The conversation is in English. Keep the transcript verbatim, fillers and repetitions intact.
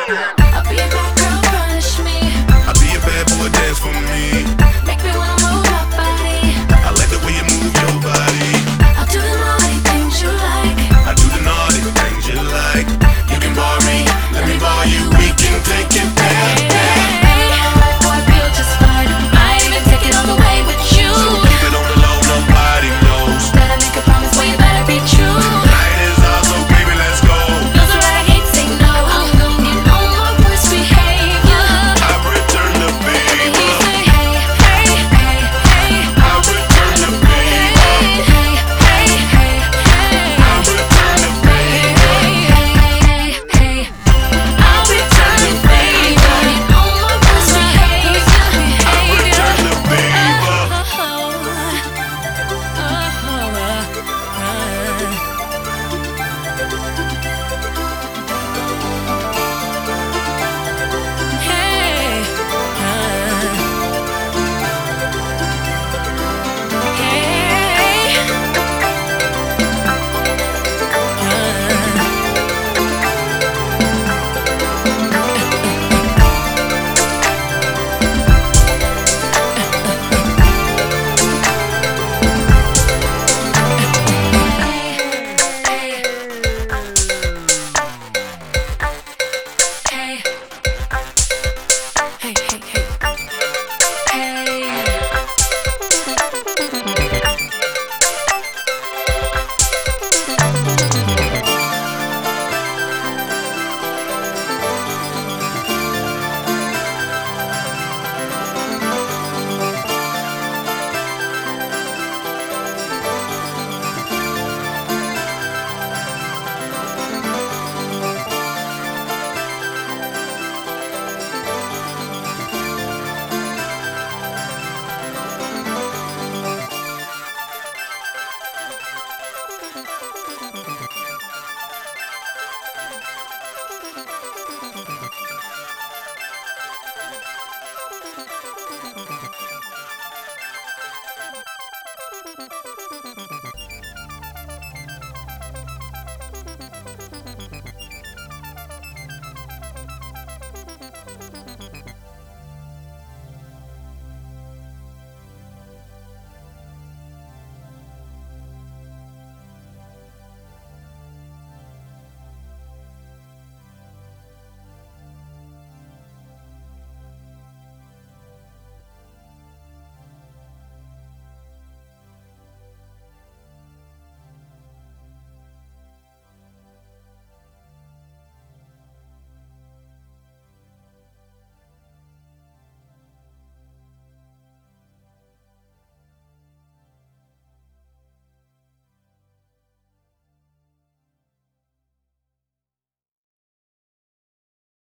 I'll be a bad girl, punish me. I'll be a bad boy, dance for me. Make me wanna move my body. I like the way you move your body. I'll do the naughty things you like. I do the naughty things you like. You can bar me, let me bar you. We can take it